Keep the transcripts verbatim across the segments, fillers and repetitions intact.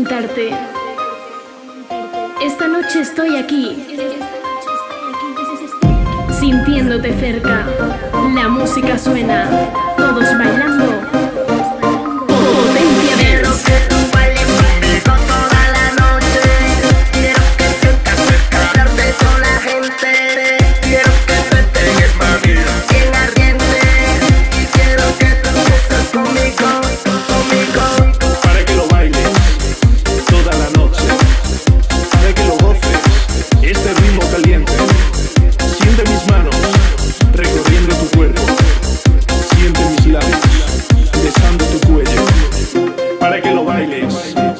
contarte. Esta noche estoy aquí, sintiéndote cerca. La música suena, todos bailando. Potencia Dance. Quiero que tú bailes conmigo toda la noche. Quiero que sientas cerca de toda la gente. Quiero que te pegues, mami, bien ardiente. Y quiero que tú estés conmigo, conmigo. Para que lo bailes toda la noche, para que lo goces, este ritmo caliente. Siente mis manos recorriendo tu cuerpo, siente mis labios besando tu cuello, para que lo bailes.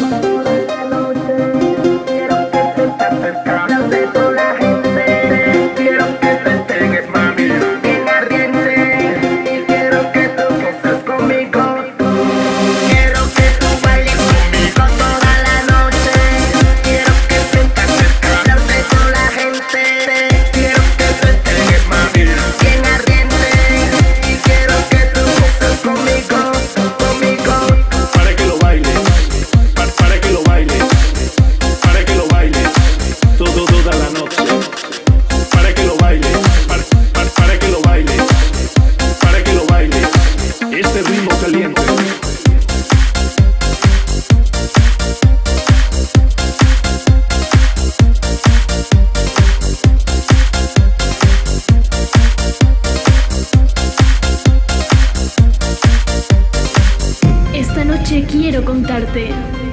Quiero que sientas cerca de toda la gente. Quiero que te pegues, mami, bien ardiente. Y quiero que tú estés conmigo. Quiero que tú bailes conmigo toda la noche. Quiero que sientas cerca de toda la gente. Quiero que te pegues, mami, bien ardiente. Y quiero que tú estés conmigo, conmigo. Para que lo bailes, pa- para que lo bailes, para que lo bailes todo, toda la noche. Para que lo bailes, pa- pa- para que lo bailes, para que lo bailes, este ritmo caliente. Esta noche quiero contarte.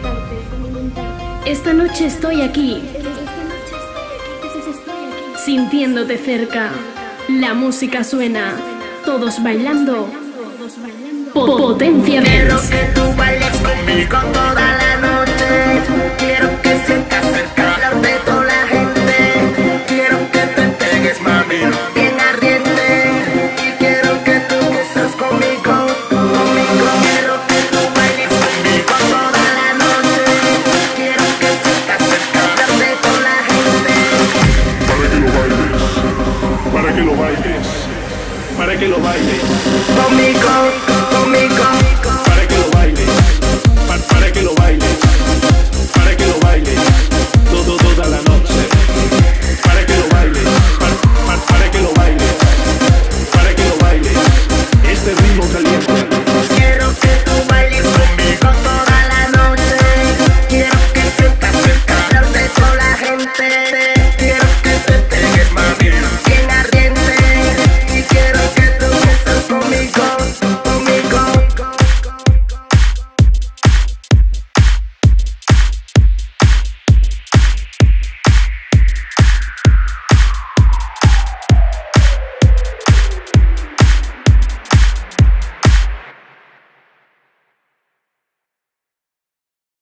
Esta noche estoy aquí, sintiéndote cerca. La música suena, todos bailando. Potencia Quiero Dance. que tú bailes conmigo toda la noche. Quiero que sientas cerca de toda la gente. Quiero que te pegues, mami, bien ardiente. Y quiero que tú estés conmigo, conmigo. Quiero que tú bailes conmigo toda la noche. Quiero que sientas cerca de toda la gente. Para que lo bailes, para que lo bailes, para que lo bailes. Conmigo, conmigo.